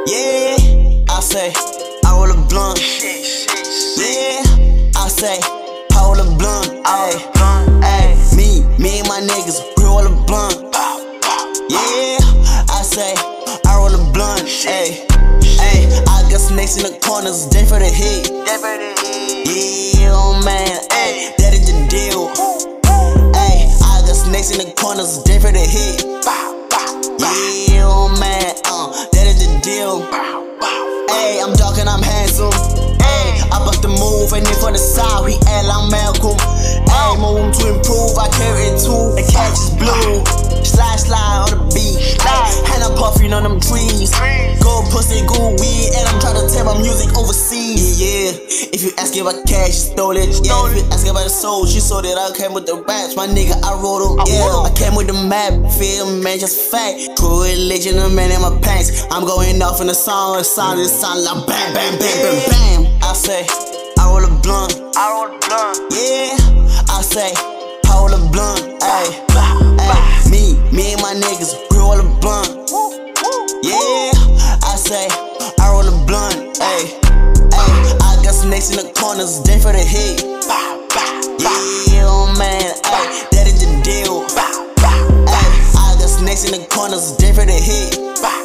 Yeah, I say, I roll a blunt. Yeah, I say, I roll a blunt. Ayy, me and my niggas, we roll a blunt. Yeah, I say, I roll a blunt. Ayy, I got snakes in the corners, they for the heat. Yeah, oh man, ayy, that is the deal. Ayy, I got snakes in the corners, they for the heat. Yeah, oh man, that is the deal. Ayy, I'm dark and I'm handsome. Ayy, I bust the move and then for the side, he act like Malcolm. Ayy, my room to improve, I carry it too. The catch is blue. Slide on the beat. Ayy, and I'm puffing on them trees. Gold pussy, good weed, and I'm trying to tell my music overseas. Yeah, if you ask about cash, she stole it. Yeah, if you ask about the soul, she sold it. I came with the raps, my nigga, I wrote them. Yeah, I came with the map, feel man, just fact. True religion, a man in my pants. I'm going off in the song, it sound like bam, bam, bam, bam, bam. I say, I roll a blunt. Yeah, I say, I roll a blunt. Ayy, me and my niggas, we roll a blunt. Yeah, I say, I roll a blunt. Ayy, I got snakes in the corners, they for the heat. Yeah, oh man, that is the deal. I got snakes in the corners, they for the heat.